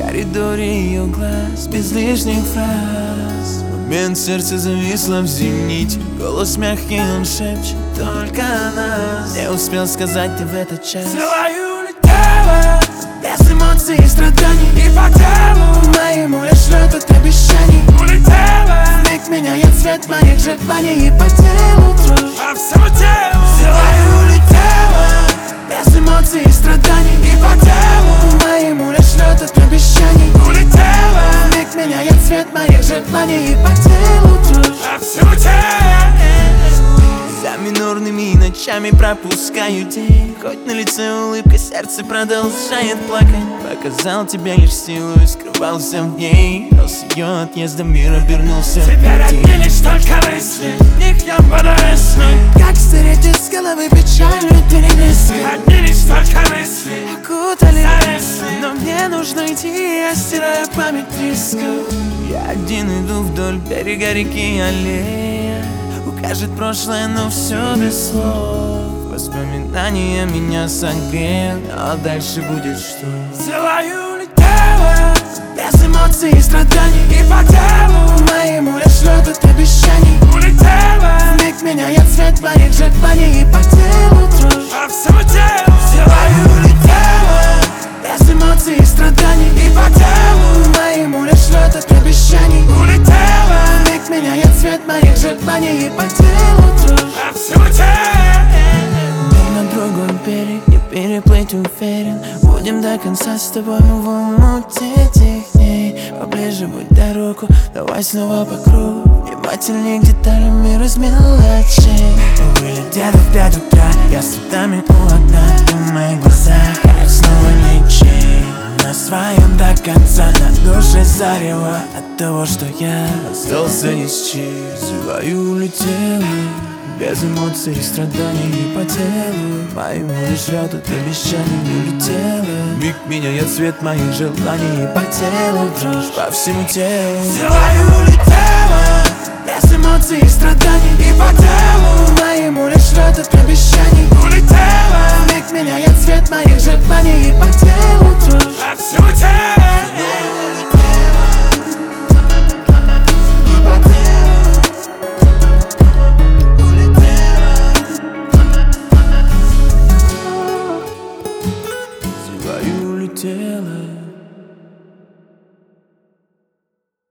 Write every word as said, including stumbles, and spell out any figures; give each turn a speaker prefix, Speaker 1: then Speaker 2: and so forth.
Speaker 1: коридоре ее глаз, без лишних фраз. Момент сердце зависло в зените, голос мягкий, он шепчет только нас. Не успел сказать ты в этот час.
Speaker 2: Целую улетела, без эмоций и страданий, и по телу моему лишь лед от обещаний. Улетела, вмиг меняет цвет моих желаний, и по телу дрожь, по всему телу. Целую улетела, без эмоций и страданий, и по телу моему лишь лед от обещаний. Улетела, вмиг меняет цвет моих желаний, и по телу дрожь, по всему телу.
Speaker 1: За минорными ночами пропускаю день. Хоть на лице улыбка, сердце продолжает плакать. Показал тебе лишь силу и скрывался в ней, но с ее отъездом мир обернулся.
Speaker 2: Теперь одни лишь только мысли, в них я буду веснуть. Как стереть из головы печальную переписку. Одни лишь только мысли окутали, но мне нужно идти, я стираю память рисков.
Speaker 1: Я один иду вдоль берега реки, аллея укажет прошлое, но все без слов. Воспоминания меня согреют, а дальше будет что?
Speaker 2: Целую улетела, без эмоций и страданий, и по телу моему лишь лед от обещаний. Улетела, вмиг меняет цвет моих желаний, и по телу дрожь, по всему телу. Целую улетела, без эмоций и страданий, и по телу моему лишь лед от обещаний. Улетела, вмиг меняет цвет моих желаний, и по телу дрожь, по всему телу.
Speaker 1: На другой берег не переплыть, уверен. Будем до конца с тобой в омуте этих дней. Поближе будь дорогу, давай снова по кругу. Внимательнее к деталям мира из мелочей. Вылетят в пять утра, я с цветами у окна. Ты в моих глазах, как снова ничей. На своем до конца, на душе зарево от того, что я остался ни с чем. Свою улетела, без эмоций и страданий, и по телу моему лишь ряд от обещаний не улетела. Миг меняет цвет моих желаний, и по телу дрожь, по всему телу.
Speaker 2: Целую улетела, без эмоций и страданий, и по телу